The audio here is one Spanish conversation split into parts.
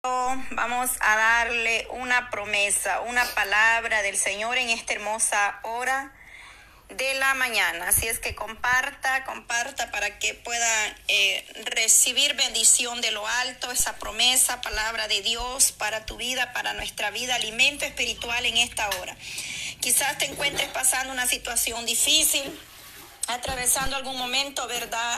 Vamos a darle una promesa, una palabra del Señor en esta hermosa hora de la mañana. Así es que comparta para que puedan recibir bendición de lo alto, esa promesa, palabra de Dios para tu vida, para nuestra vida, alimento espiritual en esta hora. Quizás te encuentres pasando una situación difícil, atravesando algún momento, ¿verdad?,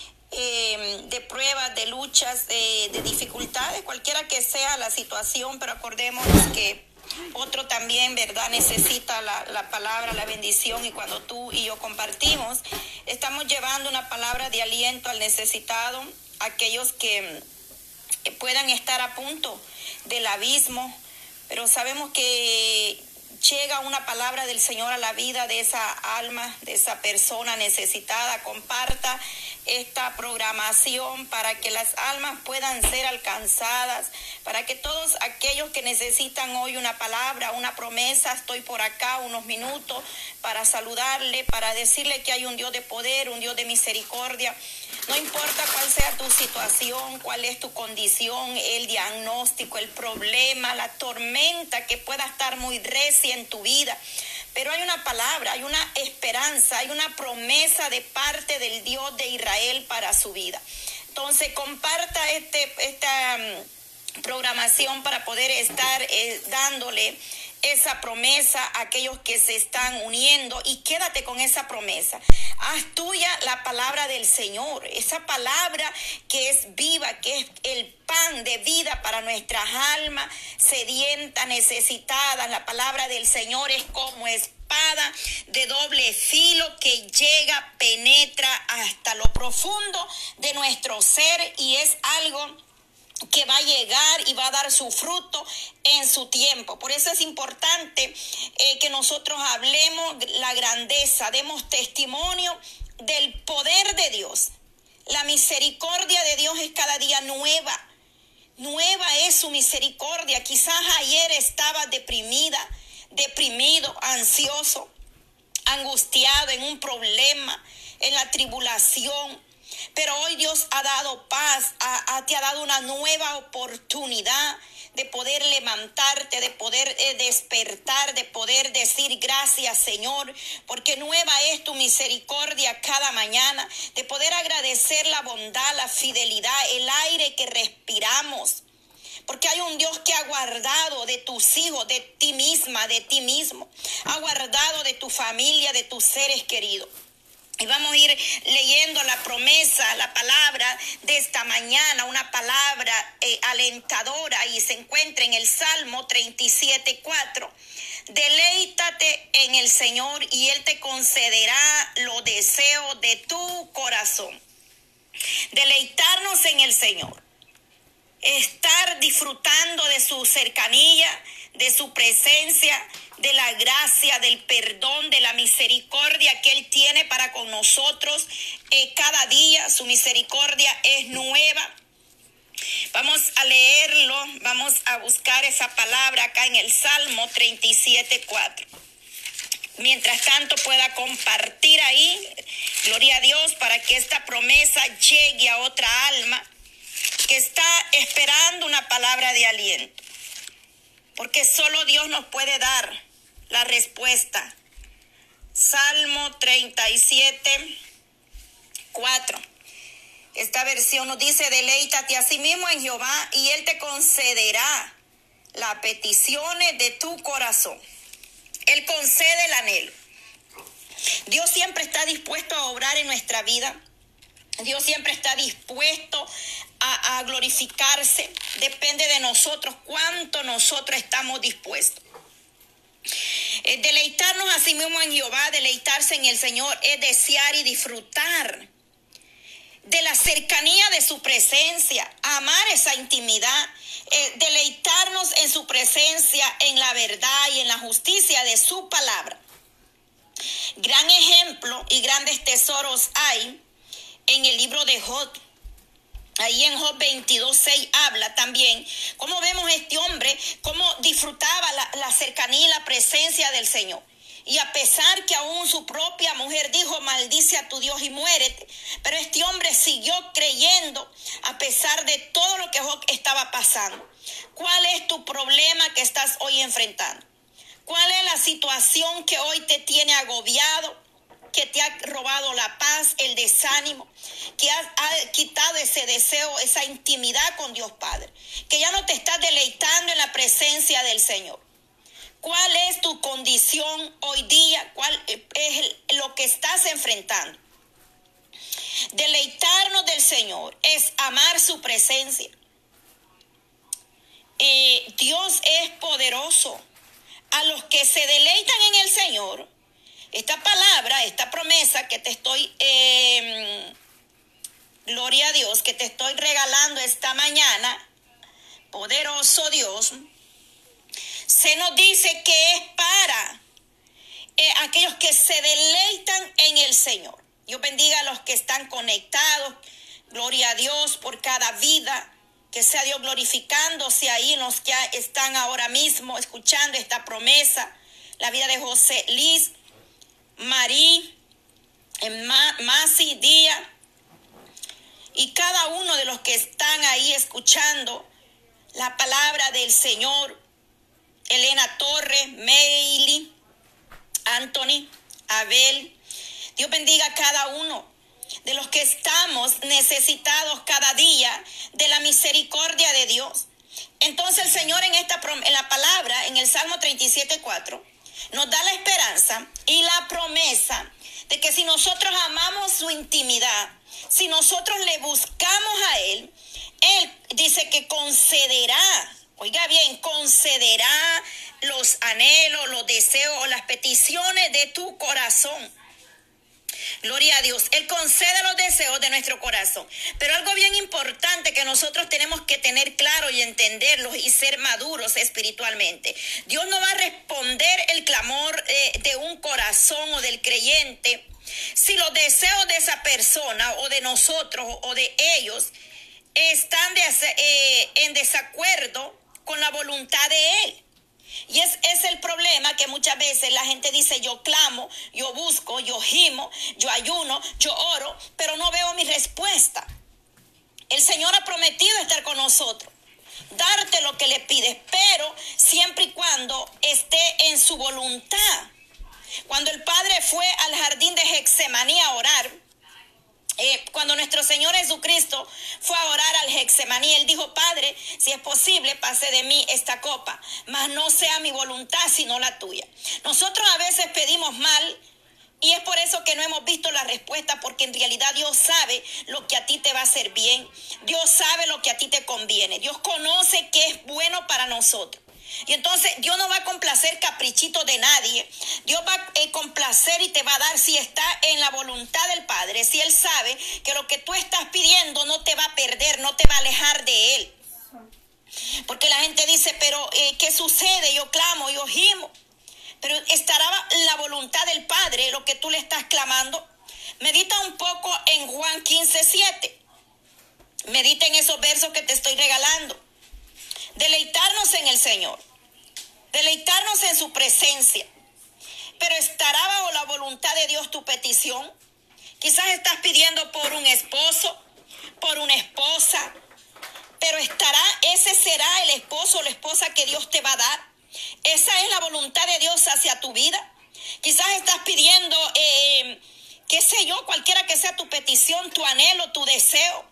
de pruebas, de luchas, de dificultades, cualquiera que sea la situación, pero acordémonos que otro también, ¿verdad?, necesita la palabra, la bendición, y cuando tú y yo compartimos, estamos llevando una palabra de aliento al necesitado, aquellos que puedan estar a punto del abismo, pero sabemos que llega una palabra del Señor a la vida de esa alma, de esa persona necesitada. Comparta esta programación para que las almas puedan ser alcanzadas, para que todos aquellos que necesitan hoy una palabra, una promesa, estoy por acá unos minutos para saludarle, para decirle que hay un Dios de poder, un Dios de misericordia. No importa cuál sea tu situación, cuál es tu condición, el diagnóstico, el problema, la tormenta que pueda estar muy recia en tu vida, pero hay una palabra, hay una esperanza, hay una promesa de parte del Dios de Israel para su vida. Entonces comparta esta programación para poder estar dándole esa promesa a aquellos que se están uniendo, y quédate con esa promesa. Haz tuya la palabra del Señor, esa palabra que es viva, que es el pan de vida para nuestras almas sedientas, necesitadas. La palabra del Señor es como espada de doble filo que llega, penetra hasta lo profundo de nuestro ser, y es algo que va a llegar y va a dar su fruto en su tiempo. Por eso es importante que nosotros hablemos la grandeza, demos testimonio del poder de Dios. La misericordia de Dios es cada día nueva. Nueva es su misericordia. Quizás ayer estabas deprimido, ansioso, angustiado, en un problema, en la tribulación. Pero hoy Dios ha dado paz, te ha dado una nueva oportunidad de poder levantarte, de poder despertar, de poder decir gracias, Señor, porque nueva es tu misericordia cada mañana, de poder agradecer la bondad, la fidelidad, el aire que respiramos. Porque hay un Dios que ha guardado de tus hijos, de ti misma, de ti mismo, ha guardado de tu familia, de tus seres queridos. Y vamos a ir leyendo la promesa, la palabra de esta mañana, una palabra alentadora, y se encuentra en el Salmo 37:4. Deleítate en el Señor y Él te concederá los deseos de tu corazón. Deleitarnos en el Señor, estar disfrutando de su cercanía, de su presencia, de la gracia, del perdón, de la misericordia que Él tiene para con nosotros. Cada día su misericordia es nueva. Vamos a leerlo, vamos a buscar esa palabra acá en el Salmo 37:4. Mientras tanto pueda compartir ahí, gloria a Dios, para que esta promesa llegue a otra alma que está esperando una palabra de aliento. Porque solo Dios nos puede dar la respuesta. Salmo 37:4. Esta versión nos dice: deleítate a sí mismo en Jehová y Él te concederá las peticiones de tu corazón. Él concede el anhelo. Dios siempre está dispuesto a obrar en nuestra vida. Dios siempre está dispuesto a glorificarse. Depende de nosotros cuánto nosotros estamos dispuestos. Deleitarnos a sí mismo en Jehová, deleitarse en el Señor, es desear y disfrutar de la cercanía de su presencia, amar esa intimidad, deleitarnos en su presencia, en la verdad y en la justicia de su palabra. Gran ejemplo y grandes tesoros hay en el libro de Job. Ahí en Job 22:6 habla también cómo vemos este hombre, cómo disfrutaba la cercanía y la presencia del Señor. Y a pesar que aún su propia mujer dijo, maldice a tu Dios y muérete, pero este hombre siguió creyendo a pesar de todo lo que Job estaba pasando. ¿Cuál es tu problema que estás hoy enfrentando? ¿Cuál es la situación que hoy te tiene agobiado, que te ha robado la paz, el desánimo, que ha quitado ese deseo, esa intimidad con Dios Padre, que ya no te estás deleitando en la presencia del Señor? ¿Cuál es tu condición hoy día? ¿Cuál es lo que estás enfrentando? Deleitarnos del Señor es amar su presencia. Dios es poderoso. A los que se deleitan en el Señor, esta palabra, esta promesa que te estoy, gloria a Dios, que te estoy regalando esta mañana, poderoso Dios, se nos dice que es para aquellos que se deleitan en el Señor. Dios bendiga a los que están conectados. Gloria a Dios por cada vida. Que sea Dios glorificándose ahí en los que están ahora mismo escuchando esta promesa. La vida de José Liz, Marí, Masi, Díaz. Y cada uno de los que están ahí escuchando la palabra del Señor. Elena Torres, Meili, Anthony, Abel. Dios bendiga a cada uno de los que estamos necesitados cada día de la misericordia de Dios. Entonces el Señor en la palabra, en el Salmo 37:4, nos da la esperanza y la promesa de que si nosotros amamos su intimidad, si nosotros le buscamos a Él dice que concederá. Oiga bien, concederá los anhelos, los deseos, las peticiones de tu corazón. Gloria a Dios. Él concede los deseos de nuestro corazón. Pero algo bien importante que nosotros tenemos que tener claro y entenderlo y ser maduros espiritualmente. Dios no va a responder el clamor de un corazón o del creyente si los deseos de esa persona o de nosotros o de ellos están en desacuerdo con la voluntad de Él. Y es el problema que muchas veces la gente dice, yo clamo, yo busco, yo gimo, yo ayuno, yo oro, pero no veo mi respuesta. El Señor ha prometido estar con nosotros, darte lo que le pides, pero siempre y cuando esté en su voluntad. Cuando el Padre fue al jardín de Getsemaní a orar, cuando nuestro Señor Jesucristo fue a orar al Getsemaní, Él dijo, Padre, si es posible, pase de mí esta copa, mas no sea mi voluntad, sino la tuya. Nosotros a veces pedimos mal y es por eso que no hemos visto la respuesta, porque en realidad Dios sabe lo que a ti te va a hacer bien. Dios sabe lo que a ti te conviene. Dios conoce qué es bueno para nosotros. Y entonces Dios no va a complacer caprichitos de nadie. Dios va a complacer y te va a dar si está en la voluntad del Padre. Si Él sabe que lo que tú estás pidiendo no te va a perder, no te va a alejar de Él. Porque la gente dice, pero ¿qué sucede? Yo clamo, yo gimo. Pero estará en la voluntad del Padre lo que tú le estás clamando. Medita un poco en Juan 15:7. Medita en esos versos que te estoy regalando. Deleitarnos en el Señor, deleitarnos en su presencia. Pero ¿estará bajo la voluntad de Dios tu petición? Quizás estás pidiendo por un esposo, por una esposa, pero ese será el esposo o la esposa que Dios te va a dar. Esa es la voluntad de Dios hacia tu vida. Quizás estás pidiendo, qué sé yo, cualquiera que sea tu petición, tu anhelo, tu deseo.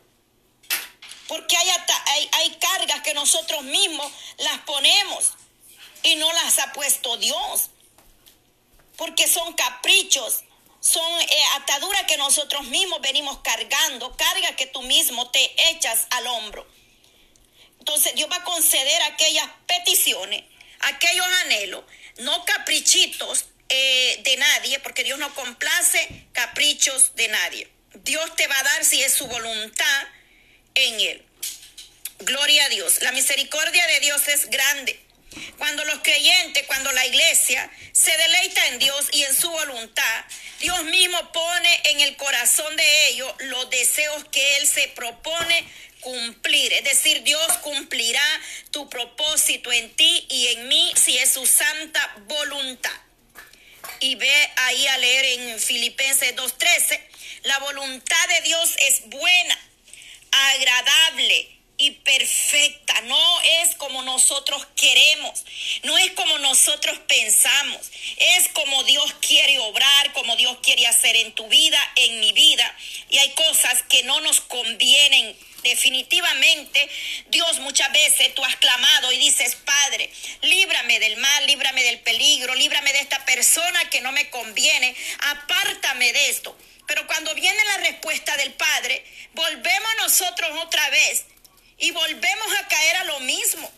Porque hay cargas que nosotros mismos las ponemos y no las ha puesto Dios. Porque son caprichos, son ataduras que nosotros mismos venimos cargando, cargas que tú mismo te echas al hombro. Entonces Dios va a conceder aquellas peticiones, aquellos anhelos, no caprichitos de nadie, porque Dios no complace caprichos de nadie. Dios te va a dar si es su voluntad en Él. Gloria a Dios. La misericordia de Dios es grande. Cuando los creyentes, cuando la iglesia se deleita en Dios y en su voluntad, Dios mismo pone en el corazón de ellos los deseos que Él se propone cumplir. Es decir, Dios cumplirá tu propósito en ti y en mí si es su santa voluntad. y ve ahí a leer en Filipenses 2:13, la voluntad de Dios es buena, agradable y perfecta. No es como nosotros queremos, no es como nosotros pensamos, es como Dios quiere obrar, como Dios quiere hacer en tu vida, en mi vida. Y hay cosas que no nos convienen. Definitivamente, Dios, muchas veces tú has clamado y dices: Padre, líbrame del mal, líbrame del peligro, líbrame de esta persona que no me conviene, apártame de esto. Pero cuando viene la respuesta del Padre, volvemos nosotros otra vez y volvemos a caer a lo mismo.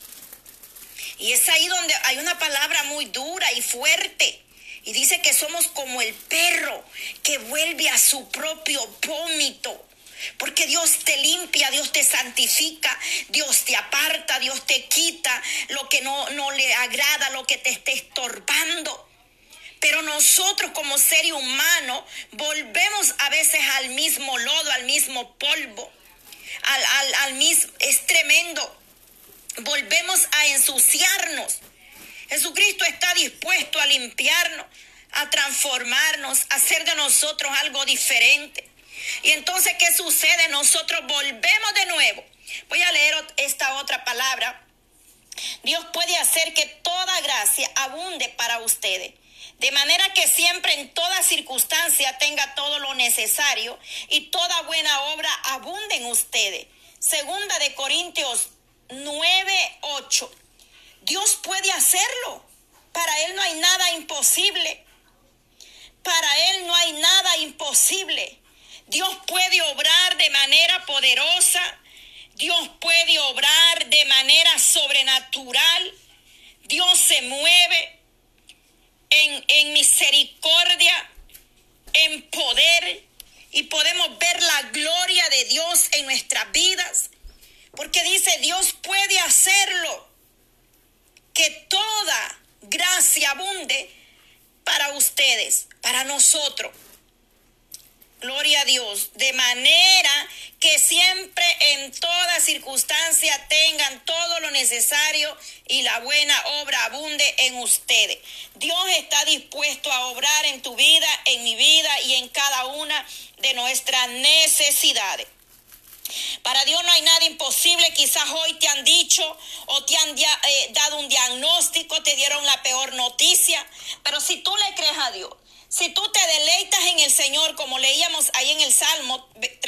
Y es ahí donde hay una palabra muy dura y fuerte. Y dice que somos como el perro que vuelve a su propio vómito. Porque Dios te limpia, Dios te santifica, Dios te aparta, Dios te quita lo que no le agrada, lo que te esté estorbando. Pero nosotros como seres humanos volvemos a veces al mismo lodo, al mismo polvo, al mismo, es tremendo. Volvemos a ensuciarnos. Jesucristo está dispuesto a limpiarnos, a transformarnos, a hacer de nosotros algo diferente. Y entonces, ¿qué sucede? Nosotros volvemos de nuevo. Voy a leer esta otra palabra. Dios puede hacer que toda gracia abunde para ustedes, de manera que siempre en toda circunstancia tenga todo lo necesario y toda buena obra abunde en ustedes. Segunda de Corintios 9:8. Dios puede hacerlo. Para Él no hay nada imposible. Para Él no hay nada imposible. Dios puede obrar de manera poderosa. Dios puede obrar de manera sobrenatural. Dios se mueve en misericordia, en poder. Y podemos ver la gloria de Dios en nuestras vidas. Porque dice, Dios puede hacerlo. Que toda gracia abunde para ustedes, para nosotros. Gloria a Dios, de manera que siempre en toda circunstancia tengan todo lo necesario y la buena obra abunde en ustedes. Dios está dispuesto a obrar en tu vida, en mi vida y en cada una de nuestras necesidades. Para Dios no hay nada imposible. Quizás hoy te han dicho o te han dado un diagnóstico, te dieron la peor noticia, pero si tú le crees a Dios, si tú te deleitas en el Señor, como leíamos ahí en el Salmo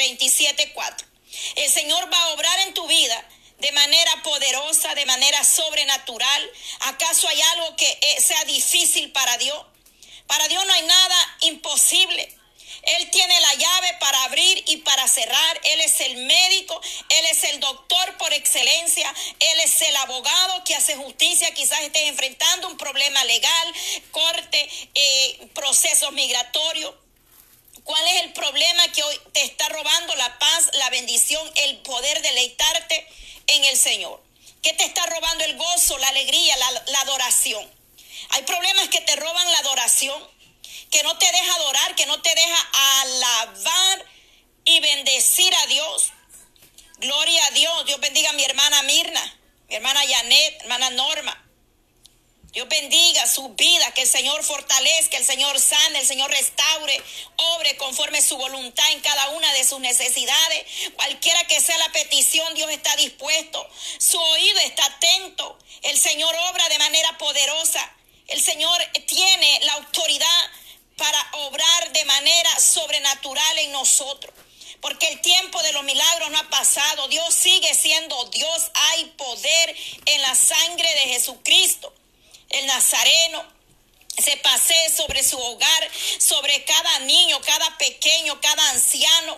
37:4, el Señor va a obrar en tu vida de manera poderosa, de manera sobrenatural. ¿Acaso hay algo que sea difícil para Dios? Para Dios no hay nada imposible. Él tiene la llave para abrir y para cerrar. Él es el médico, Él es el doctor por excelencia, Él es el abogado que hace justicia. Quizás estés enfrentando un problema legal, corte, procesos migratorios. ¿Cuál es el problema que hoy te está robando la paz, la bendición, el poder deleitarte en el Señor? ¿Qué te está robando el gozo, la alegría, la adoración? Hay problemas que te roban la adoración, que no te deja adorar, que no te deja alabar y bendecir a Dios. Gloria a Dios. Dios bendiga a mi hermana Mirna, mi hermana Janet, hermana Norma. Dios bendiga su vida, que el Señor fortalezca, que el Señor sane, el Señor restaure, obre conforme su voluntad en cada una de sus necesidades. Cualquiera que sea la petición, Dios está dispuesto. Su oído está atento. El Señor obra de manera poderosa. El Señor tiene la autoridad para obrar de manera sobrenatural en nosotros. Porque el tiempo de los milagros no ha pasado. Dios sigue siendo Dios. Hay poder en la sangre de Jesucristo, el Nazareno. Se pasee sobre su hogar, sobre cada niño, cada pequeño, cada anciano.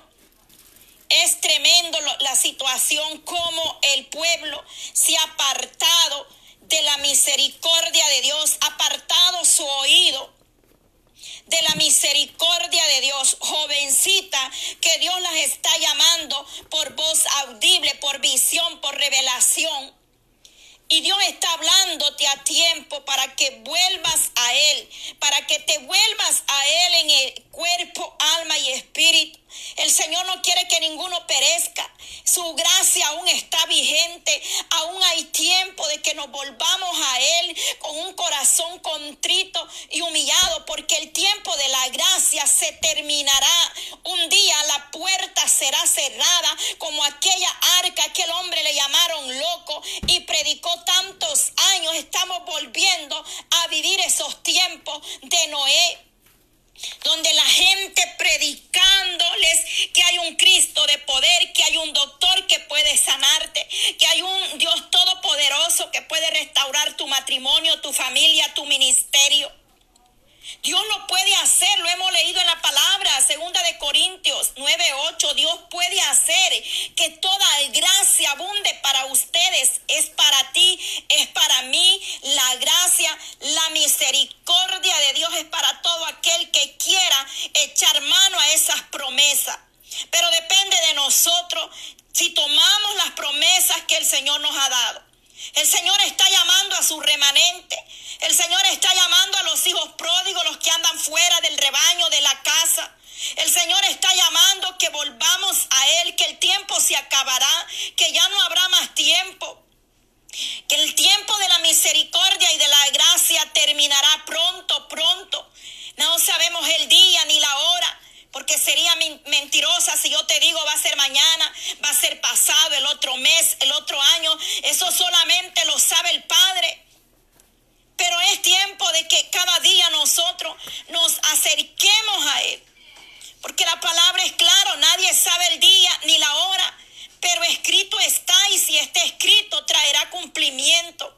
Es tremendo la situación, como el pueblo se ha apartado de la misericordia de Dios, ha apartado su oído de la misericordia de Dios. Jovencita, que Dios las está llamando por voz audible, por visión, por revelación. Y Dios está hablándote a tiempo para que vuelvas a Él, para que te vuelvas a Él en el cuerpo, alma y espíritu. El Señor no quiere que ninguno perezca. Su gracia aún está vigente. Aún hay tiempo de que nos volvamos a Él con un corazón contrito y humillado, porque el tiempo de la gracia se terminará. Un día la puerta será cerrada, como aquella arca, aquel hombre le llamaron loco y predicó tantos años. Estamos volviendo a vivir esos tiempos de Noé, donde la gente predicándoles que hay un Cristo de poder, que hay un doctor que puede sanarte, que hay un Dios todopoderoso que puede restaurar tu matrimonio, tu familia, tu ministerio. Dios lo puede hacer, lo hemos leído en la palabra, 2 Corintios 9:8. Dios puede hacer que toda gracia abunde para ustedes. Es para ti, es para mí. La gracia, la misericordia de Dios es para todo aquel que quiera echar mano a esas promesas. Pero depende de nosotros si tomamos las promesas que el Señor nos ha dado. El Señor está llamando a su remanente. El Señor está llamando a los hijos pródigos, los que andan fuera del rebaño, de la casa. El Señor está llamando que volvamos a Él, que el tiempo se acabará, que ya no habrá más tiempo, que el tiempo de la misericordia y de la gracia terminará pronto, pronto. No sabemos el día ni la hora, porque sería mentirosa si yo te digo va a ser mañana, va a ser pasado, el otro mes, el otro año. Eso solamente lo sabe el Padre. Pero es tiempo de que cada día nosotros nos acerquemos a Él. Porque la palabra es clara, nadie sabe el día ni la hora, pero escrito está, y si está escrito traerá cumplimiento.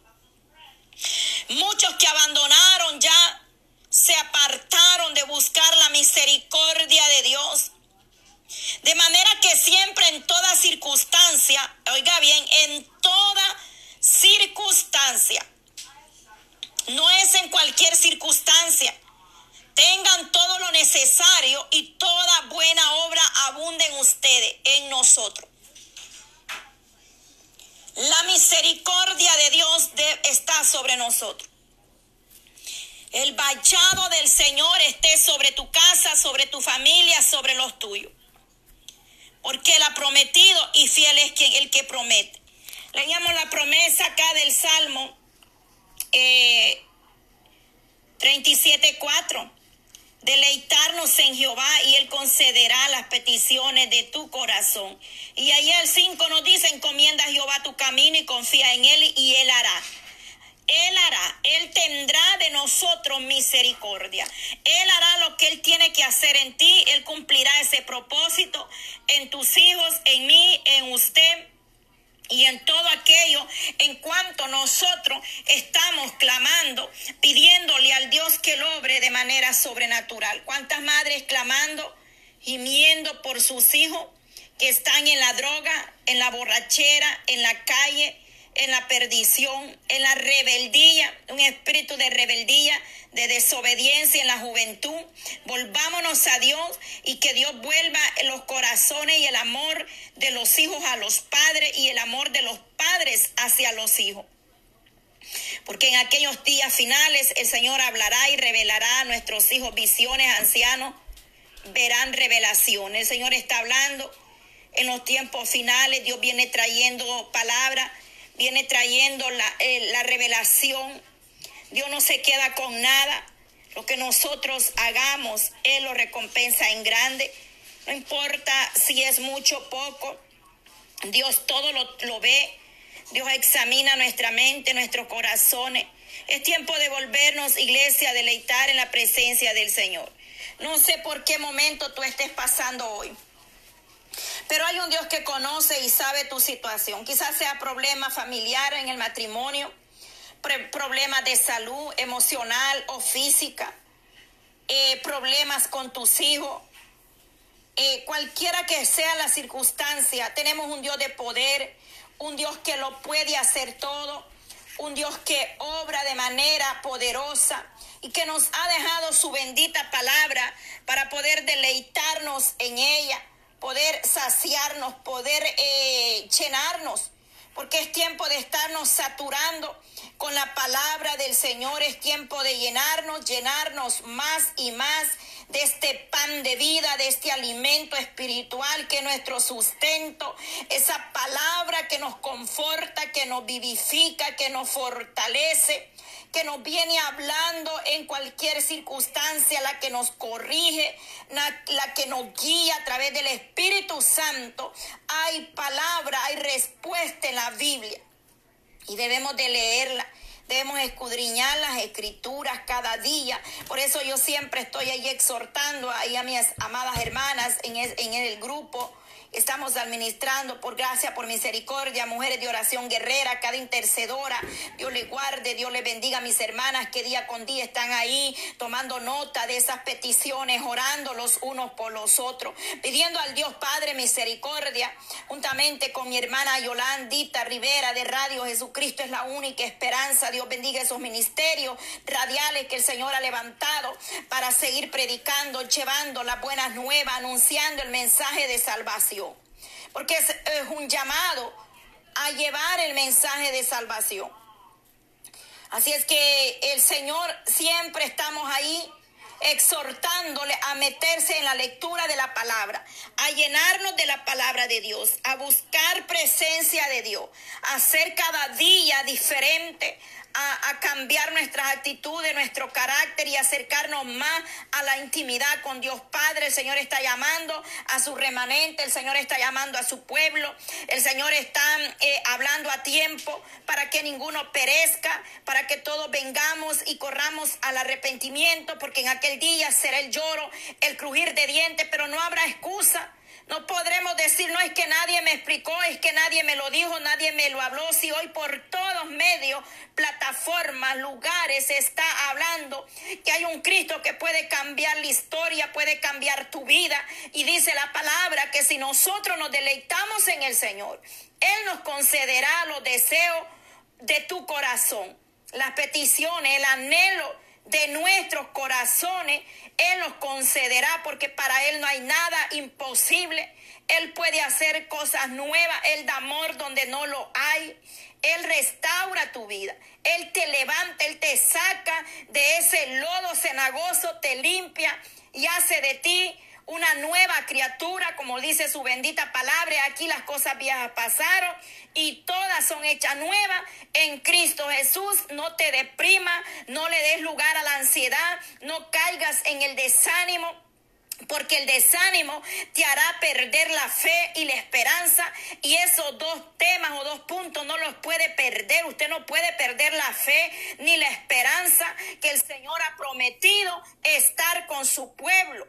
Muchos que abandonaron ya se apartaron de buscar la misericordia de Dios. De manera que siempre, en toda circunstancia, oiga bien, en toda circunstancia, no es en cualquier circunstancia, tengan todo lo necesario y toda buena obra abunde en ustedes, en nosotros. La misericordia de Dios está sobre nosotros. El vallado del Señor esté sobre tu casa, sobre tu familia, sobre los tuyos. Porque Él ha prometido y fiel es el que promete. Leíamos la promesa acá del Salmo 37:4. Deleitarnos en Jehová y Él concederá las peticiones de tu corazón. Y ahí el 5 nos dice: encomienda a Jehová tu camino y confía en Él y Él hará. Él hará, Él tendrá de nosotros misericordia. Él hará lo que Él tiene que hacer en ti. Él cumplirá ese propósito en tus hijos, en mí, en usted y en todo aquello en cuanto nosotros estamos clamando, pidiéndole al Dios que lo obre de manera sobrenatural. ¿Cuántas madres clamando, gimiendo por sus hijos que están en la droga, en la borrachera, en la calle, en la perdición, en la rebeldía, un espíritu de rebeldía, de desobediencia en la juventud? Volvámonos a Dios y que Dios vuelva en los corazones y el amor de los hijos a los padres y el amor de los padres hacia los hijos. Porque en aquellos días finales el Señor hablará y revelará a nuestros hijos visiones, ancianos verán revelación. El Señor está hablando en los tiempos finales. Dios viene trayendo palabra, viene trayendo la revelación. Dios no se queda con nada. Lo que nosotros hagamos, Él lo recompensa en grande. No importa si es mucho o poco. Dios todo lo ve. Dios examina nuestra mente, nuestros corazones. Es tiempo de volvernos, iglesia, a deleitar en la presencia del Señor. No sé por qué momento tú estés pasando hoy, pero hay un Dios que conoce y sabe tu situación. Quizás sea problema familiar en el matrimonio, problemas de salud emocional o física, problemas con tus hijos, cualquiera que sea la circunstancia. Tenemos un Dios de poder, un Dios que lo puede hacer todo, un Dios que obra de manera poderosa y que nos ha dejado su bendita palabra para poder deleitarnos en ella, poder saciarnos, poder llenarnos, porque es tiempo de estarnos saturando con la palabra del Señor. Es tiempo de llenarnos más y más de este pan de vida, de este alimento espiritual que es nuestro sustento, esa palabra que nos conforta, que nos vivifica, que nos fortalece, que nos viene hablando en cualquier circunstancia, la que nos corrige, la que nos guía a través del Espíritu Santo. Hay palabra, hay respuesta en la Biblia y debemos de leerla. Debemos escudriñar las escrituras cada día. Por eso yo siempre estoy ahí exhortando ahí a mis amadas hermanas en el grupo. Estamos administrando por gracia, por misericordia, mujeres de oración guerrera, cada intercedora. Dios le guarde, Dios le bendiga a mis hermanas que día con día están ahí tomando nota de esas peticiones, orando los unos por los otros, pidiendo al Dios Padre misericordia, juntamente con mi hermana Yolandita Rivera de Radio Jesucristo es la única esperanza. Dios bendiga esos ministerios radiales que el Señor ha levantado para seguir predicando, llevando las buenas nuevas, anunciando el mensaje de salvación. Porque es un llamado a llevar el mensaje de salvación. Así es que el Señor siempre estamos ahí exhortándole a meterse en la lectura de la palabra, a llenarnos de la palabra de Dios, a buscar presencia de Dios, a hacer cada día diferente, a cambiar nuestras actitudes, nuestro carácter y acercarnos más a la intimidad con Dios Padre. El Señor está llamando a su remanente, el Señor está llamando a su pueblo, el Señor está hablando a tiempo para que ninguno perezca, para que todos vengamos y corramos al arrepentimiento, porque en aquel día será el lloro, el crujir de dientes, pero no habrá excusa. No podremos decir, no es que nadie me explicó, es que nadie me lo dijo, nadie me lo habló. Si hoy por todos medios, plataformas, lugares se está hablando que hay un Cristo que puede cambiar la historia, puede cambiar tu vida. Y dice la palabra que si nosotros nos deleitamos en el Señor, Él nos concederá los deseos de tu corazón, las peticiones, el anhelo de nuestros corazones. Él nos concederá, porque para Él no hay nada imposible. Él puede hacer cosas nuevas. Él da amor donde no lo hay. Él restaura tu vida. Él te levanta, Él te saca de ese lodo cenagoso, te limpia y hace de ti una nueva criatura, como dice su bendita palabra. Aquí las cosas viejas pasaron y todas son hechas nuevas en Cristo Jesús. No te deprimas, no le des lugar a la ansiedad, no caigas en el desánimo, porque el desánimo te hará perder la fe y la esperanza, y esos dos temas o dos puntos no los puede perder. Usted no puede perder la fe ni la esperanza que el Señor ha prometido estar con su pueblo.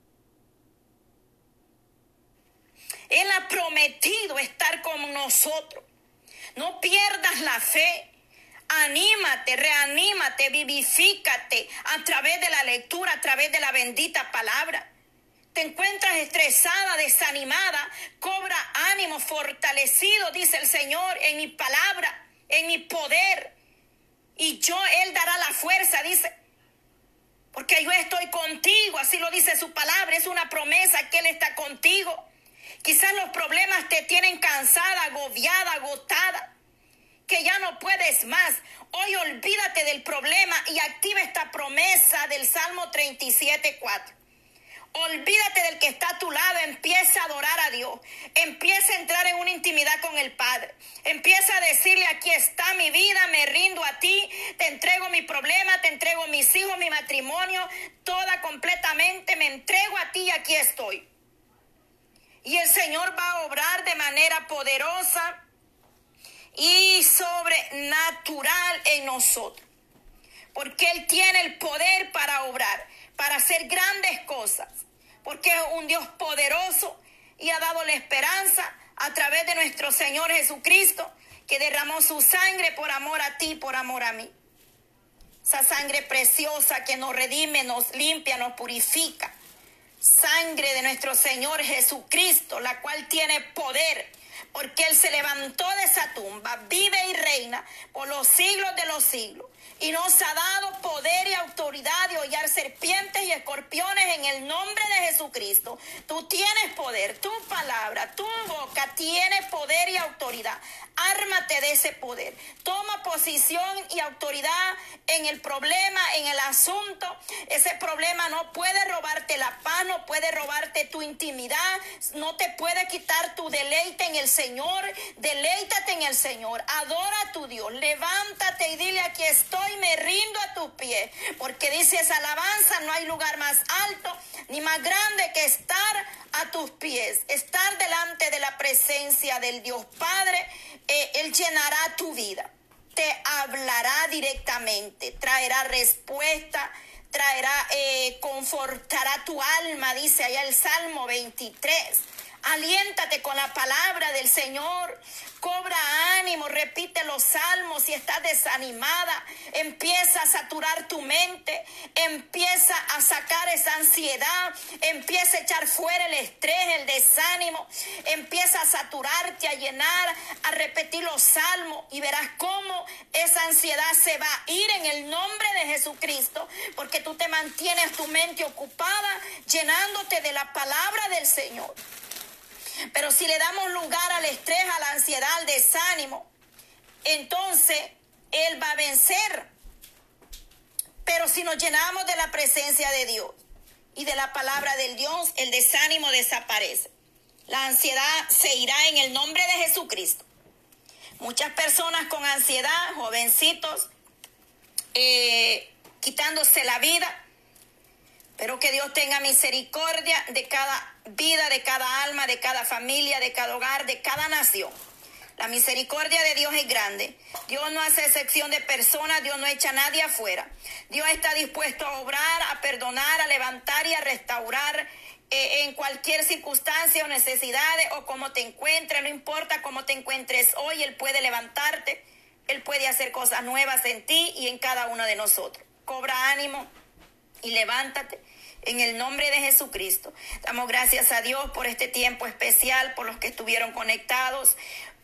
Él ha prometido estar con nosotros. No pierdas la fe. Anímate, reanímate, vivifícate a través de la lectura, a través de la bendita palabra. Te encuentras estresada, desanimada, cobra ánimo, fortalecido, dice el Señor, en mi palabra, en mi poder. Y Él dará la fuerza, dice, porque yo estoy contigo, así lo dice su palabra. Es una promesa que Él está contigo. Quizás los problemas te tienen cansada, agobiada, agotada, que ya no puedes más. Hoy olvídate del problema y activa esta promesa del Salmo 37:4. Olvídate del que está a tu lado, empieza a adorar a Dios, empieza a entrar en una intimidad con el Padre, empieza a decirle: aquí está mi vida, me rindo a ti, te entrego mi problema, te entrego mis hijos, mi matrimonio, toda completamente me entrego a ti y aquí estoy. Y el Señor va a obrar de manera poderosa y sobrenatural en nosotros, porque Él tiene el poder para obrar, para hacer grandes cosas, porque es un Dios poderoso y ha dado la esperanza a través de nuestro Señor Jesucristo, que derramó su sangre por amor a ti, por amor a mí. Esa sangre preciosa que nos redime, nos limpia, nos purifica. Sangre de nuestro Señor Jesucristo, la cual tiene poder, porque Él se levantó de esa tumba, vive y reina por los siglos de los siglos, y nos ha dado poder y autoridad de hollar serpientes y escorpiones en el nombre de Jesucristo. Tú tienes poder, tu palabra, tu boca tiene poder y autoridad. Ármate de ese poder, toma posición y autoridad en el problema, en el asunto. Ese problema no puede robarte la paz, no puede robarte tu intimidad, no te puede quitar tu deleite en el Señor. Deleítate en el Señor, adora a tu Dios, levántate y dile: aquí estoy, me rindo a tus pies, porque dice esa alabanza: no hay lugar más alto ni más grande que estar a tus pies, estar delante de la presencia del Dios Padre. Él llenará tu vida, te hablará directamente, traerá respuesta, confortará tu alma, dice allá el Salmo 23. Aliéntate con la palabra del Señor, cobra ánimo, repite los salmos. Si estás desanimada, empieza a saturar tu mente, empieza a sacar esa ansiedad, empieza a echar fuera el estrés, el desánimo, empieza a saturarte, a llenar, a repetir los salmos, y verás cómo esa ansiedad se va a ir en el nombre de Jesucristo, porque tú te mantienes tu mente ocupada llenándote de la palabra del Señor. Pero si le damos lugar al estrés, a la ansiedad, al desánimo, entonces Él va a vencer. Pero si nos llenamos de la presencia de Dios y de la palabra del Dios, el desánimo desaparece. La ansiedad se irá en el nombre de Jesucristo. Muchas personas con ansiedad, jovencitos, quitándose la vida. Pero que Dios tenga misericordia de cada vida, de cada alma, de cada familia, de cada hogar, de cada nación. La misericordia de Dios es grande. Dios no hace excepción de personas, Dios no echa a nadie afuera. Dios está dispuesto a obrar, a perdonar, a levantar y a restaurar en cualquier circunstancia o necesidades o como te encuentres. No importa cómo te encuentres hoy, Él puede levantarte, Él puede hacer cosas nuevas en ti y en cada uno de nosotros. Cobra ánimo y levántate en el nombre de Jesucristo. Damos gracias a Dios por este tiempo especial, por los que estuvieron conectados.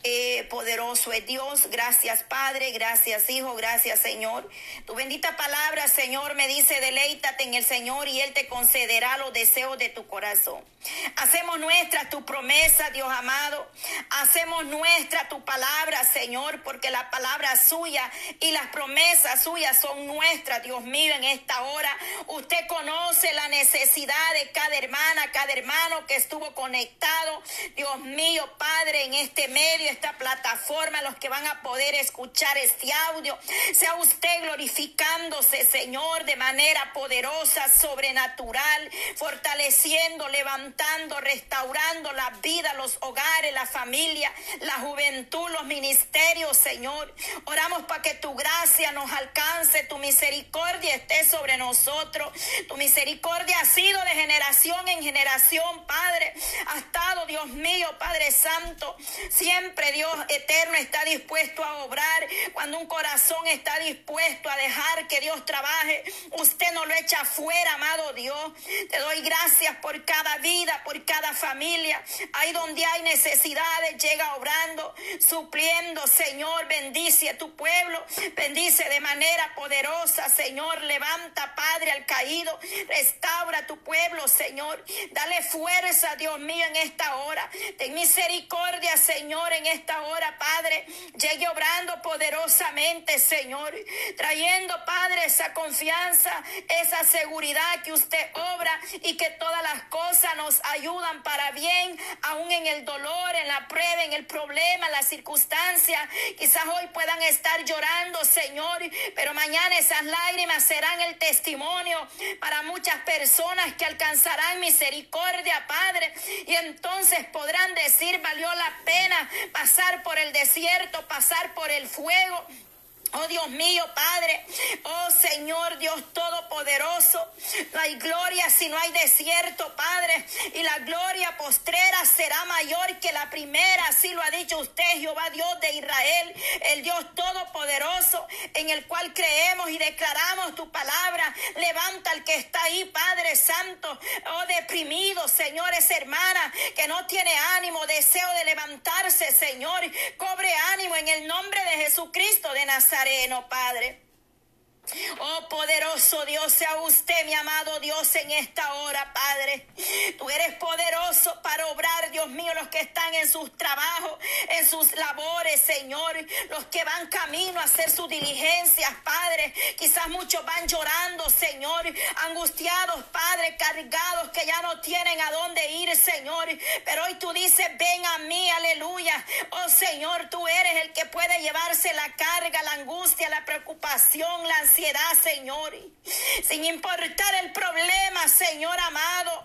Poderoso es Dios. Gracias, Padre, gracias, Hijo, gracias, Señor. Tu bendita palabra, Señor, me dice: deleítate en el Señor y Él te concederá los deseos de tu corazón. Hacemos nuestra tu promesa, Dios amado. Hacemos nuestra tu palabra, Señor, porque la palabra suya y las promesas suyas son nuestras, Dios mío, en esta hora. Usted conoce la necesidad de cada hermana, cada hermano que estuvo conectado. Dios mío, Padre, en este medio, esta plataforma, los que van a poder escuchar este audio, sea usted glorificándose, Señor, de manera poderosa, sobrenatural, fortaleciendo, levantando, restaurando la vida, los hogares, la familia, la juventud, los ministerios, Señor. Oramos para que tu gracia nos alcance, tu misericordia esté sobre nosotros. Tu misericordia ha sido de generación en generación, Padre. Ha estado, Dios mío, Padre Santo, siempre Dios eterno está dispuesto a obrar. Cuando un corazón está dispuesto a dejar que Dios trabaje, usted no lo echa fuera, amado Dios. Te doy gracias por cada vida, por cada familia. Ahí donde hay necesidades, llega obrando, supliendo, Señor. Bendice a tu pueblo, bendice de manera poderosa, Señor. Levanta, Padre, al caído, restaura a tu pueblo, Señor. Dale fuerza, Dios mío, en esta hora. Ten misericordia, Señor, en esta hora, Padre. Llegue obrando poderosamente, Señor, trayendo, Padre, esa confianza, esa seguridad que usted obra y que todas las cosas nos ayudan para bien, aún en el dolor, en la prueba, en el problema, la circunstancia. Quizás hoy puedan estar llorando, Señor, pero mañana esas lágrimas serán el testimonio para muchas personas que alcanzarán misericordia, Padre, y entonces podrán decir: valió la pena pasar por el desierto, pasar por el fuego. Oh Dios mío, Padre, oh Señor Dios Todopoderoso, no hay gloria si no hay desierto, Padre, y la gloria postrera será mayor que la primera, así lo ha dicho usted, Jehová Dios de Israel, el Dios Todopoderoso, en el cual creemos y declaramos tu palabra. Levanta al que está ahí, Padre Santo, oh deprimido, Señor, esa hermana que no tiene ánimo, deseo de levantarse, Señor, cobre ánimo en el nombre de Jesucristo de Nazaret. Padre, Oh, poderoso Dios, sea usted, mi amado Dios, en esta hora, Padre. Tú eres poderoso para obrar, Dios mío, los que están en sus trabajos, en sus labores, Señor, los que van camino a hacer sus diligencias, Padre. Quizás muchos van llorando, Señor, angustiados, Padre, cargados, que ya no tienen a dónde ir, Señor. Pero hoy tú dices, ven a mí, aleluya. Oh, Señor, tú eres el que puede llevarse la carga, la angustia, la preocupación, la ansiedad, Señor, sin importar el problema, Señor amado.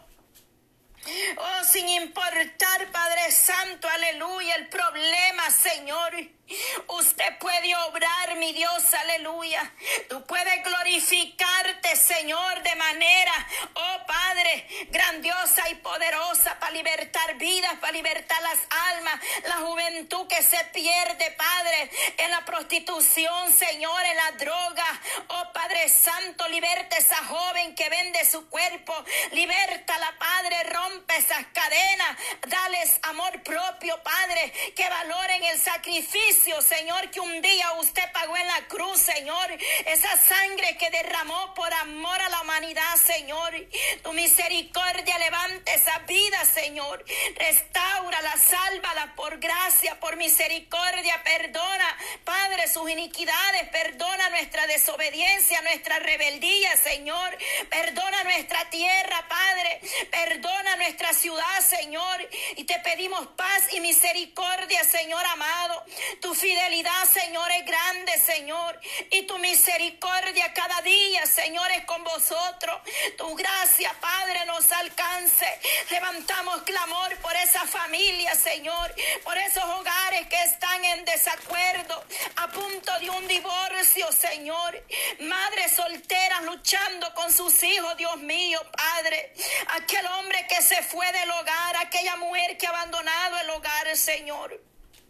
Oh, sin importar, Padre Santo, aleluya, el problema, Señor. Usted puede obrar, mi Dios, aleluya. Tú puedes glorificarte, Señor, de manera, oh Padre, grandiosa y poderosa para libertar vidas, para libertar las almas, la juventud que se pierde, Padre, en la prostitución, Señor, en la droga. Oh Padre Santo, liberta a esa joven que vende su cuerpo, libértala, Padre, rompe esas cadenas, dales amor propio, Padre, que valoren el sacrificio, Señor, que un día usted pagó en la cruz, Señor, esa sangre que derramó por amor a la humanidad, Señor. Tu misericordia levanta esa vida, Señor, restáurala, sálvala por gracia, por misericordia, perdona, Padre, sus iniquidades, perdona nuestra desobediencia, nuestra rebeldía, Señor, perdona nuestra tierra, Padre, perdona nuestra ciudad, Señor, y te pedimos paz y misericordia, Señor amado. Tu fidelidad, Señor, es grande, Señor, y tu misericordia cada día, Señor, es con vosotros. Tu gracia, Padre, nos alcance. Levantamos clamor por esa familia, Señor, por esos hogares que están en desacuerdo, a punto de un divorcio, Señor. Madres solteras luchando con sus hijos, Dios mío, Padre. Aquel hombre que se fue del hogar, aquella mujer que ha abandonado el hogar, Señor.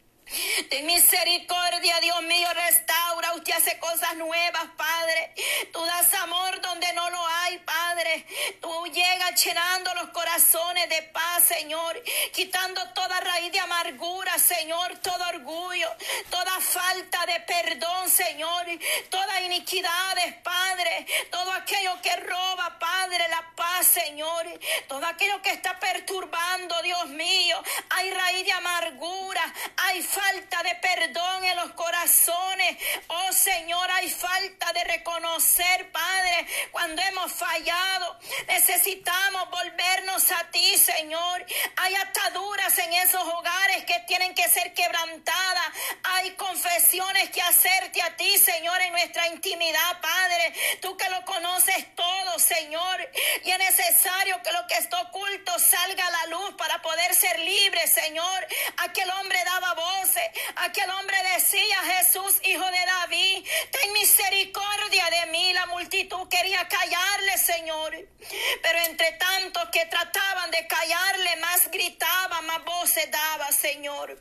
Ten misericordia, Dios mío, restaura, usted hace cosas nuevas, Padre. Tú das amor donde no lo hay, Padre. Tú llegas llenando los corazones de paz, Señor, quitando toda raíz de amargura, Señor, todo orgullo, toda falta de perdón, Señor, toda iniquidades, Padre, todo aquello que roba, Padre, la paz, Señor, todo aquello que está perturbando, Dios mío. Hay raíz de amargura, hay falta de perdón en los corazones. Oh Señor, hay falta de reconocer, Padre, cuando hemos fallado. Necesitamos volvernos a ti, Señor. Hay ataduras en esos hogares que tienen que ser quebrantadas. Hay confesiones que hacerte a ti, Señor, en nuestra intimidad, Padre. Tú que lo conoces todo, Señor. Y es necesario que lo que está oculto salga a la luz para poder ser libre, Señor. Aquel hombre daba voces. Aquel hombre decía, Jesús, hijo de David, ten misericordia de mí. La multitud quería callarle, Señor. Pero entre tantos que trataban de callarle, más gritaba, más voces daba, Señor.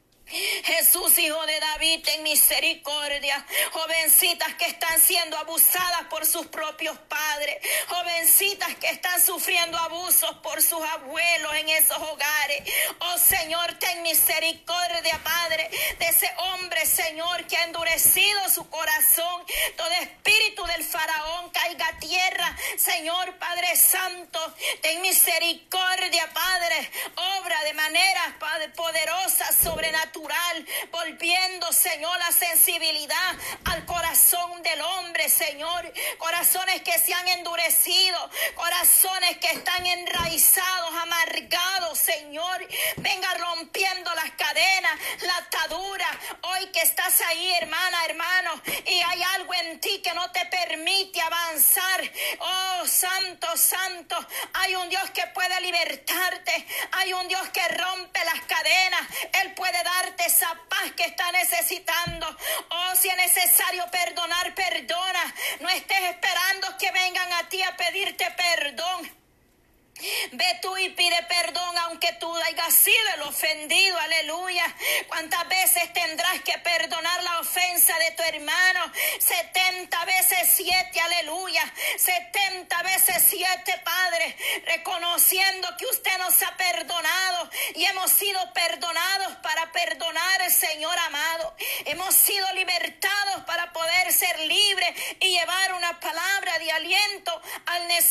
Jesús, hijo de David, ten misericordia. Jovencitas que están siendo abusadas por sus propios padres, jovencitas que están sufriendo abusos por sus abuelos en esos hogares. Oh Señor, ten misericordia, Padre, de ese hombre, Señor, que ha endurecido su corazón. Todo espíritu del faraón caiga a tierra, Señor, Padre Santo, ten misericordia, Padre. Obra de manera, Padre, poderosa, sobrenatural, volviendo, Señor, la sensibilidad al corazón del hombre, Señor. Corazones que se han endurecido, corazones que están enraizados, amargados, Señor. Venga rompiendo las cadenas, la atadura. Hoy que estás ahí, hermana, hermano, y hay algo en ti que no te permite avanzar. Oh, Santo, Santo, hay un Dios que puede libertarte. Hay un Dios que rompe las cadenas. Él puede darte esa paz que está necesitando. Oh, si es necesario perdonar, perdona. No estés esperando que vengan a ti a pedirte perdón. Ve tú y pide perdón aunque tú hayas sido el ofendido, aleluya. ¿Cuántas veces tendrás que perdonar la ofensa de tu hermano? 70 veces 7, aleluya. 70 veces 7, Padre, reconociendo que usted nos ha perdonado y hemos sido perdonados para perdonar, Señor amado. Hemos sido libertados para poder ser libres y llevar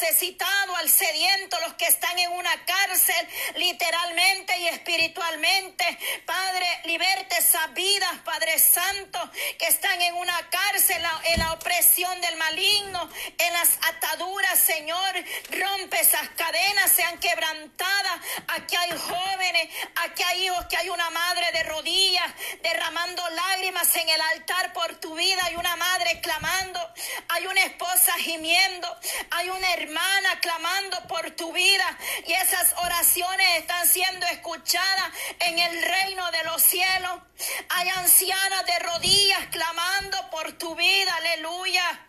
necesitado, al sediento, los que están en una cárcel, literalmente y espiritualmente. Padre, liberte esas vidas, Padre Santo, que están en una cárcel, en la opresión del maligno, en las ataduras, Señor. Rompe esas cadenas, sean quebrantadas. Aquí hay jóvenes, aquí hay hijos, que hay una madre de rodillas, derramando lágrimas en el altar por tu vida. Hay una madre clamando, hay una esposa gimiendo, hay una hermana clamando por tu vida, y esas oraciones están siendo escuchadas en el reino de los cielos. Hay ancianas de rodillas clamando por tu vida, aleluya.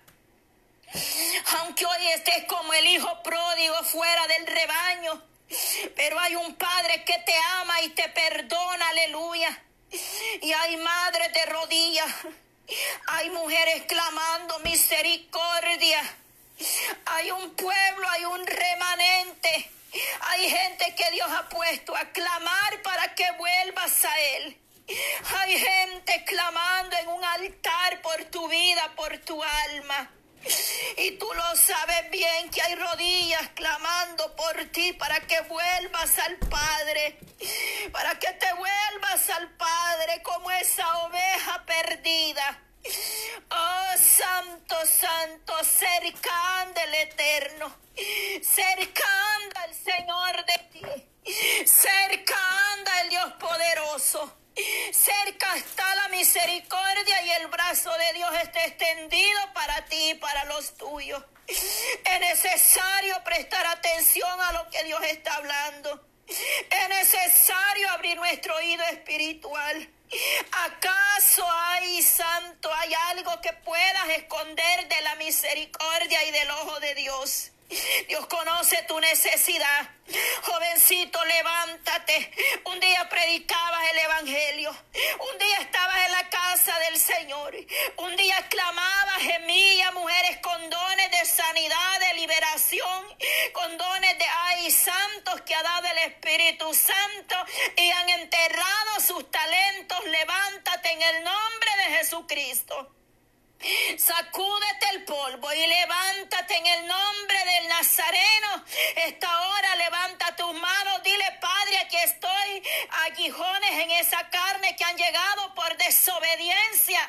Aunque hoy estés como el hijo pródigo fuera del rebaño, pero hay un Padre que te ama y te perdona, aleluya. Y hay madres de rodillas, hay mujeres clamando misericordia. Hay un pueblo, hay un remanente, hay gente que Dios ha puesto a clamar para que vuelvas a Él. Hay gente clamando en un altar por tu vida, por tu alma. Y tú lo sabes bien, que hay rodillas clamando por ti para que vuelvas al Padre, para que te vuelvas al Padre como esa oveja perdida. Oh, santo, santo, cerca anda el Eterno, cerca anda el Señor de ti, cerca anda el Dios poderoso. Cerca está la misericordia y el brazo de Dios está extendido para ti y para los tuyos. Es necesario prestar atención a lo que Dios está hablando. Es necesario abrir nuestro oído espiritual. ¿Acaso hay, santo, hay algo que puedas esconder de la misericordia y del ojo de Dios? Dios conoce tu necesidad. Jovencito, levántate. Un día predicabas el evangelio, un día estabas en la casa del Señor, un día clamabas, gemías, mujeres con dones de sanidad, de liberación, con dones de santos que ha dado el Espíritu Santo, y han enterrado sus talentos. Levántate en el nombre de Jesucristo. Sacúdete el polvo y levántate en el nombre del Nazareno. Esta hora levanta tus manos, dile: Padre, aquí estoy. Aguijones en esa carne que han llegado por desobediencia.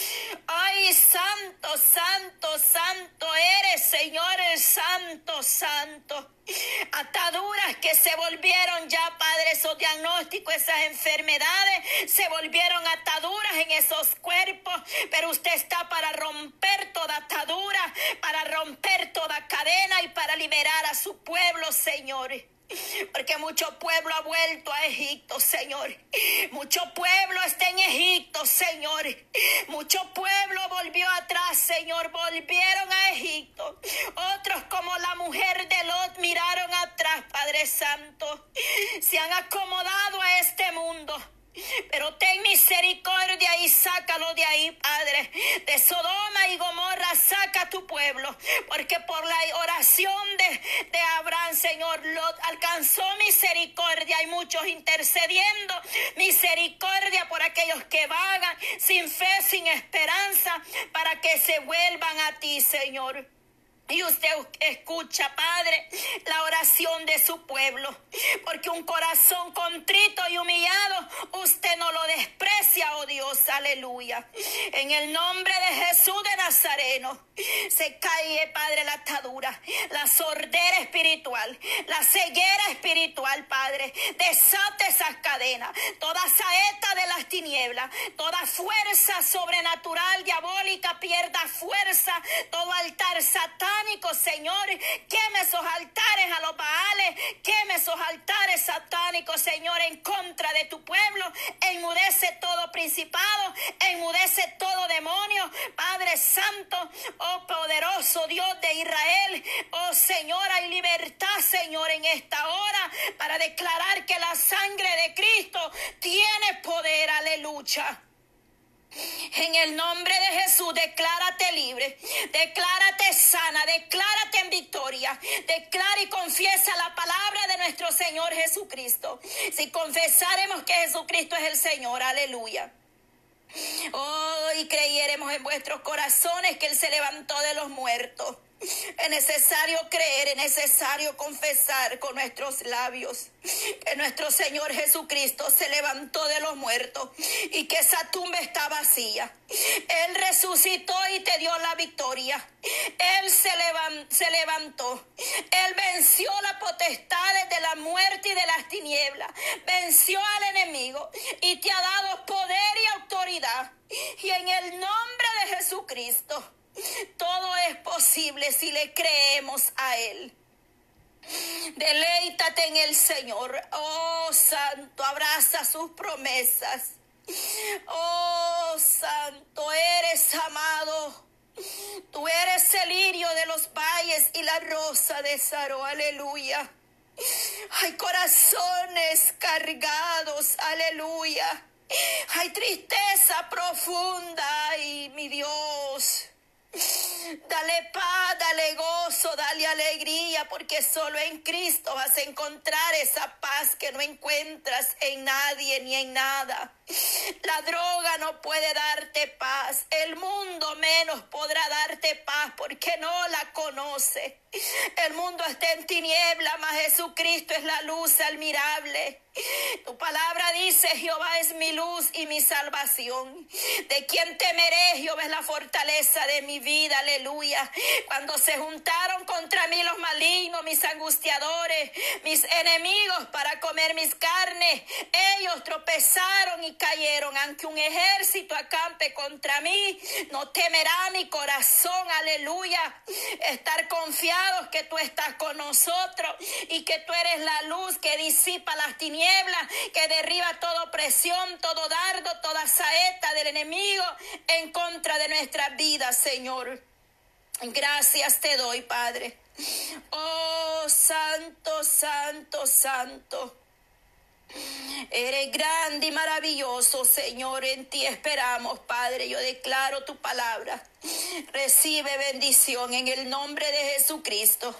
Ay, santo, santo, santo eres, Señor, el santo, santo. Ataduras que se volvieron ya, Padre, esos diagnósticos, esas enfermedades se volvieron ataduras en esos cuerpos, pero usted está para romper toda atadura, para romper toda cadena y para liberar a su pueblo, Señor. Porque mucho pueblo ha vuelto a Egipto, Señor. Mucho pueblo está en Egipto, Señor. Mucho pueblo volvió atrás, Señor. Volvieron a Egipto. Otros, como la mujer de Lot, miraron atrás, Padre Santo. Se han acomodado a este mundo. Pero ten misericordia y sácalo de ahí, Padre. De Sodoma y Gomorra saca a tu pueblo, porque por la oración de Abraham, Señor, Lot alcanzó misericordia. Hay muchos intercediendo misericordia por aquellos que vagan sin fe, sin esperanza, para que se vuelvan a ti, Señor. Y usted escucha, Padre, la oración de su pueblo, porque un corazón contrito y humillado usted no lo desprecia, oh Dios, aleluya. En el nombre de Jesús de Nazareno, se cae, Padre, la atadura, la sordera espiritual, la ceguera espiritual, Padre. Desate esas cadenas, toda saeta de las tinieblas, toda fuerza sobrenatural, diabólica, pierda fuerza, todo altar satánico, Señor, queme esos altares a los Baales, queme esos altares satánicos, Señor, en contra de tu pueblo. Enmudece todo principado, enmudece todo demonio, Padre Santo, oh poderoso Dios de Israel. Oh Señor, hay libertad, Señor, en esta hora para declarar que la sangre de Cristo tiene poder, aleluya. En el nombre de Jesús, declárate libre, declárate sana, declárate en victoria, declara y confiesa la palabra de nuestro Señor Jesucristo. Si confesaremos que Jesucristo es el Señor, aleluya. Oh, y creyéremos en vuestros corazones que Él se levantó de los muertos. Es necesario creer, es necesario confesar con nuestros labios que nuestro Señor Jesucristo se levantó de los muertos y que esa tumba está vacía. Él resucitó y te dio la victoria. Él se levantó. Él venció las potestades de la muerte y de las tinieblas. Venció al enemigo y te ha dado poder y autoridad. Y en el nombre de Jesucristo, todo es posible si le creemos a Él. Deleítate en el Señor. Oh, Santo, abraza sus promesas. Oh, Santo, eres amado. Tú eres el lirio de los valles y la rosa de Sarón. Aleluya. Hay corazones cargados. Aleluya. Hay tristeza profunda. Ay, mi Dios. Dale paz, dale gozo, dale alegría, porque solo en Cristo vas a encontrar esa paz que no encuentras en nadie ni en nada. La droga no puede darte paz, el mundo menos podrá darte paz porque no la conoce. El mundo está en tiniebla, mas Jesucristo es la luz admirable. Tu palabra dice: Jehová es mi luz y mi salvación. ¿De quién temeré? Jehová es la fortaleza de mi vida. Aleluya. Cuando se juntaron contra mí los malignos, mis angustiadores, mis enemigos para comer mis carnes, ellos tropezaron y cayeron. Aunque un ejército acampe contra mí, no temerá mi corazón. Aleluya. Estar confiados que tú estás con nosotros y que tú eres la luz que disipa las tinieblas, que derriba toda opresión, todo dardo, toda saeta del enemigo en contra de nuestras vidas, Señor. Gracias te doy, Padre. Oh, Santo, Santo, Santo. Eres grande y maravilloso, Señor. En ti esperamos, Padre. Yo declaro tu palabra. Recibe bendición en el nombre de Jesucristo.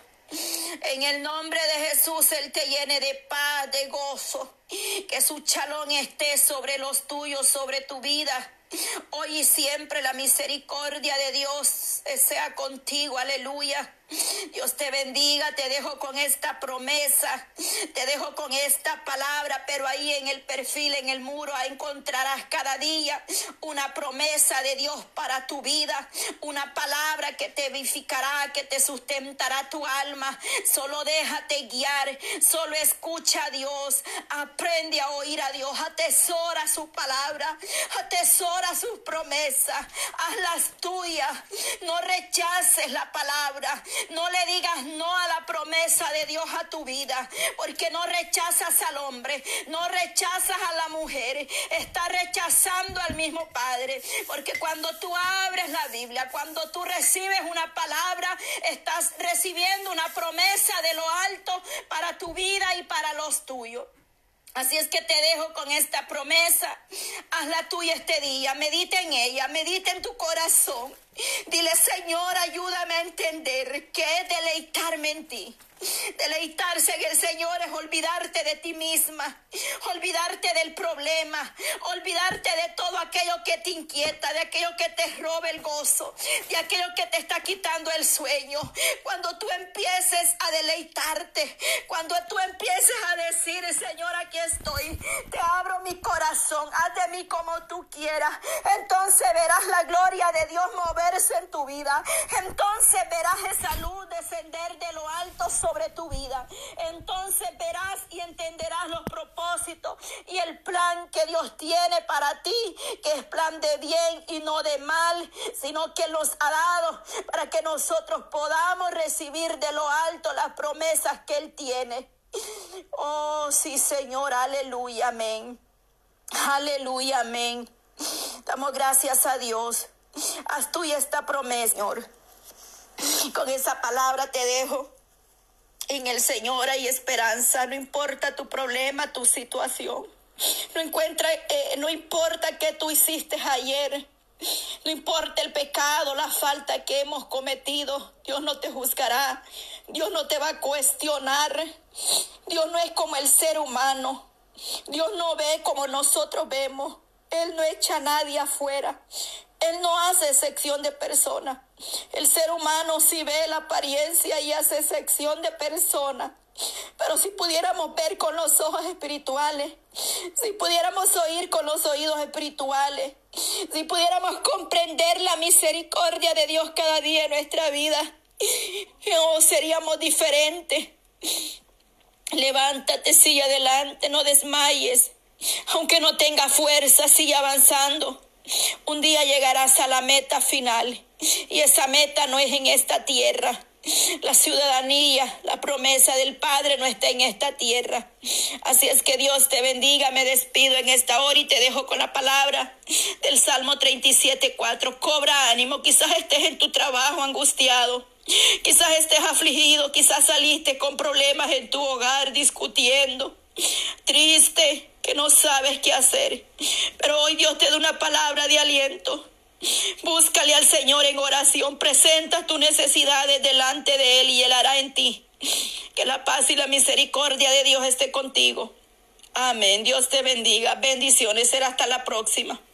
En el nombre de Jesús, Él te llene de paz, de gozo. Que su chalón esté sobre los tuyos, sobre tu vida. Hoy y siempre la misericordia de Dios sea contigo. Aleluya. Dios te bendiga. Te dejo con esta promesa, te dejo con esta palabra, pero ahí en el perfil, en el muro, encontrarás cada día una promesa de Dios para tu vida, una palabra que te edificará, que te sustentará tu alma. Solo déjate guiar, solo escucha a Dios, aprende a oír a Dios, atesora su palabra, atesora sus promesas, hazlas tuyas. No rechaces la palabra, no le digas no a la promesa de Dios a tu vida, porque no rechazas al hombre, no rechazas a la mujer, estás rechazando al mismo Padre, porque cuando tú abres la Biblia, cuando tú recibes una palabra, estás recibiendo una promesa de lo alto para tu vida y para los tuyos. Así es que te dejo con esta promesa, hazla tuya este día, medita en ella, medita en tu corazón. Dile: Señor, ayúdame a entender qué es deleitarme en ti. Deleitarse en el Señor es olvidarte de ti misma, olvidarte del problema, olvidarte de todo aquello que te inquieta, de aquello que te roba el gozo, de aquello que te está quitando el sueño. Cuando tú empieces a deleitarte, cuando tú empieces a decir: Señor, aquí estoy, te abro mi corazón, haz de mí como tú quieras, entonces verás la gloria de Dios moverse en tu vida, entonces verás esa luz descender de lo alto sobre tu vida, entonces verás y entenderás los propósitos y el plan que Dios tiene para ti, que es plan de bien y no de mal, sino que los ha dado para que nosotros podamos recibir de lo alto las promesas que Él tiene. Oh, sí, Señor, aleluya, amén. Aleluya, amén. Damos gracias a Dios. Haz tuya esta promesa, Señor. Con esa palabra te dejo. En el Señor hay esperanza, no importa tu problema, tu situación. No importa qué tú hiciste ayer. No importa el pecado, la falta que hemos cometido. Dios no te juzgará. Dios no te va a cuestionar. Dios no es como el ser humano. Dios no ve como nosotros vemos. Él no echa a nadie afuera. Él no hace excepción de persona. El ser humano sí ve la apariencia y hace excepción de persona. Pero si pudiéramos ver con los ojos espirituales, si pudiéramos oír con los oídos espirituales, si pudiéramos comprender la misericordia de Dios cada día en nuestra vida, seríamos diferentes. Levántate, sigue adelante, no desmayes. Aunque no tengas fuerza, sigue avanzando. Un día llegarás a la meta final, y esa meta no es en esta tierra. La ciudadanía, la promesa del Padre no está en esta tierra. Así es que Dios te bendiga. Me despido en esta hora y te dejo con la palabra del Salmo 37:4. Cobra ánimo. Quizás estés en tu trabajo angustiado. Quizás estés afligido. Quizás saliste con problemas en tu hogar discutiendo. Triste, que no sabes qué hacer. Pero hoy Dios te da una palabra de aliento. Búscale al Señor en oración, presenta tus necesidades delante de Él y Él hará en ti. Que la paz y la misericordia de Dios esté contigo. Amén. Dios te bendiga. Bendiciones. Será hasta la próxima.